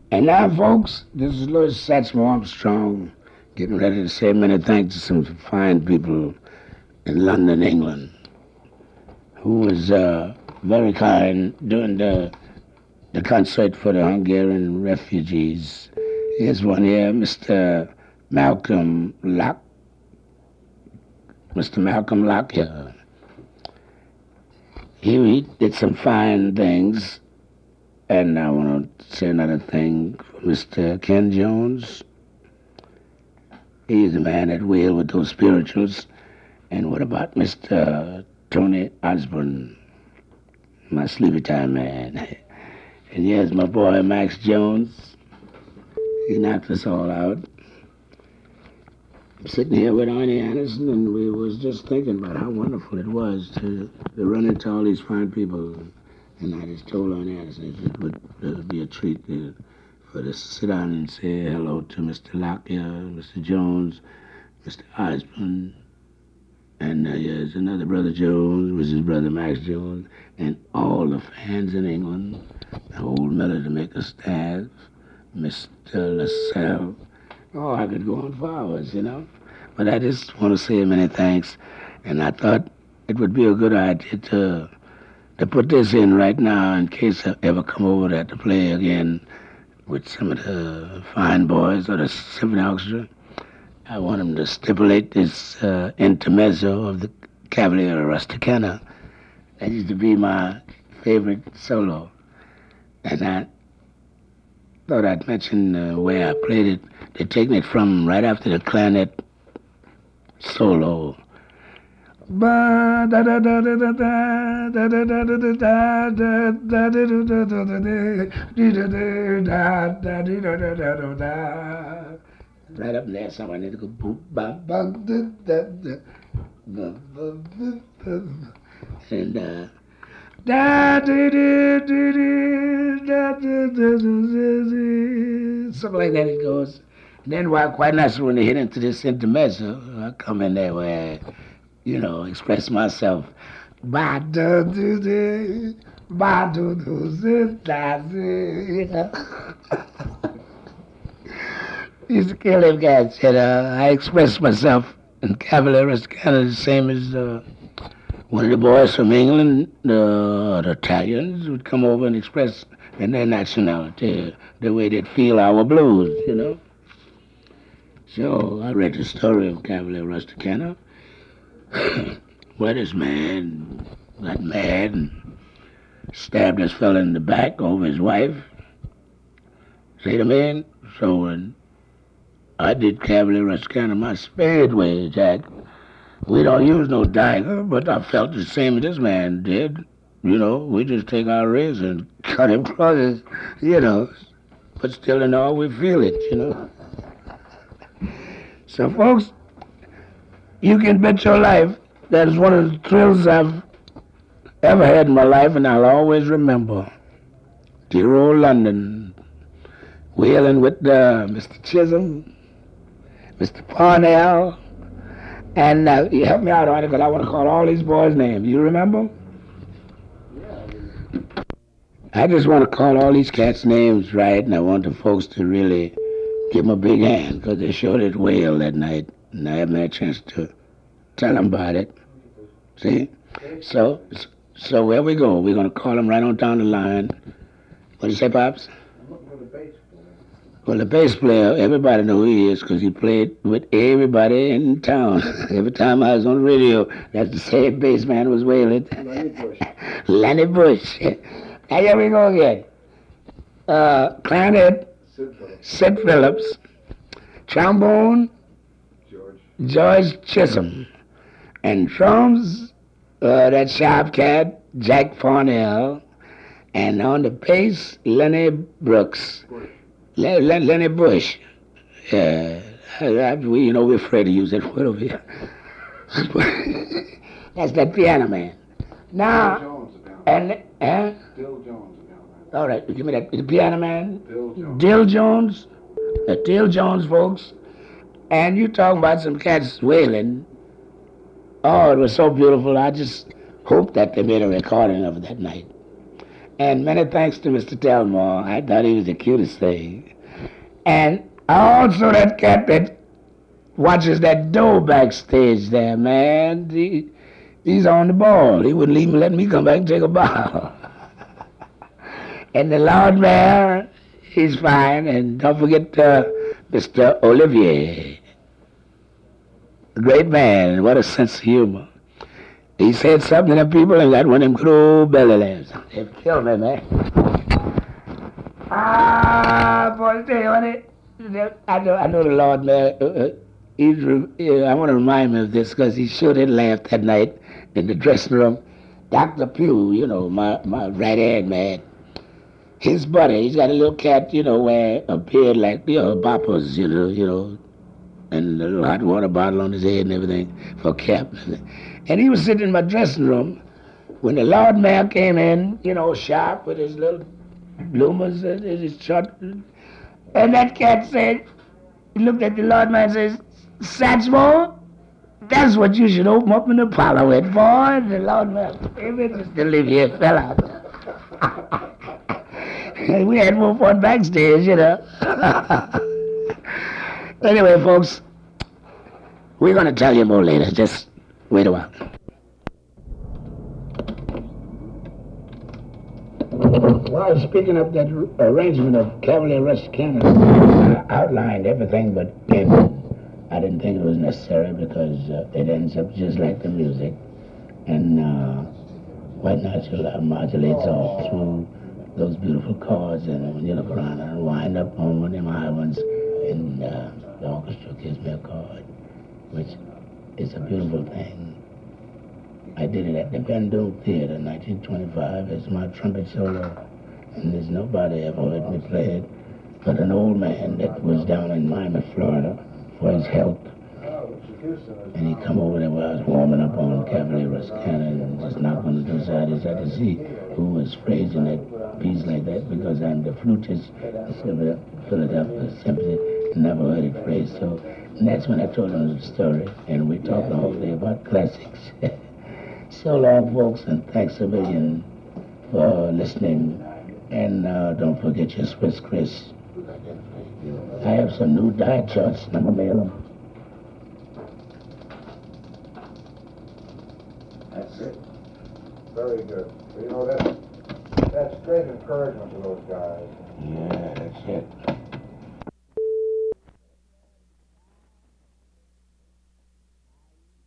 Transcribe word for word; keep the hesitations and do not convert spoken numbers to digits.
And now, folks, this is Louis Satchmo Armstrong getting ready to say many thanks to some fine people in London, England, who was uh, very kind during the, the concert for the Hungarian refugees. Here's one here, Mister Malcolm Locke. Mister Malcolm Locke here. He, he did some fine things. And I want to say another thing for Mister Ken Jones. He's a man at will with those spirituals. And what about Mister Tony Osborne, my sleepy time man? And yes, my boy Max Jones. He knocked us all out. I'm sitting here with Arnie Anderson, and we was just thinking about how wonderful it was to, to run into all these fine people. And I just told Arnie Anderson it would uh, be a treat uh, for us to sit down and say hello to Mister Locke here, Mister Jones, Mister Osborne, and uh, there's another brother Jones, which is brother Max Jones, and all the fans in England, the whole Melody Maker staff, Mister LaSalle. Oh, I could go on for hours, you know. But I just want to say many thanks, and I thought it would be a good idea to to put this in right now in case I ever come over there to play again with some of the fine boys or the symphony orchestra. I want them to stipulate this uh, intermezzo of the Cavalier Rusticana. That used to be my favorite solo. And I thought I'd mention uh, where I played it. They're taking it from right after the clarinet solo. Ba da da da da da da da da da da da da da da da da. Right up there, somewhere I need to go boop ba ba da da da da. And uh da da da da da da, something like that it goes. And then while quite naturally when they hit into this intermezzo, I come in there where you know, express myself. Ba do do do, ba do do do da do. You know, used to kill them guys. And uh, I express myself in Cavalier Rusticana the same as uh, one of the boys from England, uh, the Italians would come over and express in their nationality the way they'd feel our blues. You know. So I read the story of Cavalier Rusticana. Where this man got mad and stabbed this fella in the back over his wife. See the man? So when I did Cavalier Rusticana my spade way, Jack, we don't use no dagger, but I felt the same as this man did. You know, we just take our razor and cut him across his, you know, but still in all we feel it, you know. So folks, you can bet your life that is one of the thrills I've ever had in my life, and I'll always remember. Dear old London, wheeling with uh, Mister Chisholm, Mister Parnell, and uh, you help me out on it because I want to call all these boys' names. You remember? I just want to call all these cats' names right, and I want the folks to really give them a big hand because they sure did wail that night. And I haven't had a chance to tell them about it. See? So, so where we go? We're going to call them right on down the line. What do you say, Pops? Well, the bass player, everybody know who he is because he played with everybody in town. Every time I was on the radio, that's the same bass man was wailing. Lenny Bush. Lenny Bush. Now here we go again. Uh, clarinet, Sid Phillips. Sid Phillips. Trombone, George Chisholm, and drums, uh, that sharp cat, Jack Parnell, and on the bass, Lenny Brooks, Le- Le- Lenny Bush. Yeah, I, I, we, you know, we're afraid to use that word over here. That's that piano man. Now, Jones, and, eh? Dill Jones. All right, give me that, the piano man. Dill Jones. Dill Jones. Uh, Dill Jones, folks. And you talking about some cats wailing. Oh, it was so beautiful. I just hope that they made a recording of it that night. And many thanks to Mister Telmore. I thought he was the cutest thing. And also that cat that watches that door backstage there, man. He, he's on the ball. He wouldn't even let me come back and take a ball. And the Lord Mayor, he's fine. And don't forget uh, Mister Olivier. A great man. What a sense of humor. He said something to people and got one of them good old belly laughs. They killed me, man. Ah, boy, tell you what it, I know, I know the Lord, man. Uh, uh, he's, uh, I want to remind him of this because he sure did laugh that night in the dressing room. Doctor Pugh, you know, my, my right hand man, his buddy, he's got a little cat, you know, wear a beard like, you know, boppers, you know, you know, and a little hot water bottle on his head and everything for cap. And he was sitting in my dressing room when the Lord Mayor came in, you know, sharp with his little bloomers and his short. And that cat said, he looked at the Lord Mayor and says, Satchmo, that's what you should open up in the parlor with, boy. And the Lord Mayor, maybe just to live here, fell out. We had more fun backstage, you know. Anyway, folks, we're going to tell you more later. Just wait a while. Well, speaking of that arrangement of Cavalier Rush Cannon, I outlined everything, but then I didn't think it was necessary because uh, it ends up just like the music. And uh, White Natural modulates off through those beautiful chords, and when you look around and wind up on one of them high ones, and uh, the orchestra gives me a chord, which is a beautiful thing. I did it at the Van Doom Theater in nineteen twenty-five as my trumpet solo, and there's nobody ever heard me play it but an old man that was down in Miami, Florida for his health. And he come over there while I was warming up on Cavalier Rush Cannon and just knocked on the door side. He said to see who was phrasing that piece like that because I'm the flutist, the Philadelphia Symphony, never heard it phrased. So and that's when I told him the story, and we talked the whole day about classics. So long, folks, and thanks a million for listening. And uh, don't forget your Swiss Chris. I have some new diet charts, and I'm going to mail them. That's it. Very good. You know, that's, that's great encouragement to those guys. Yeah, that's it.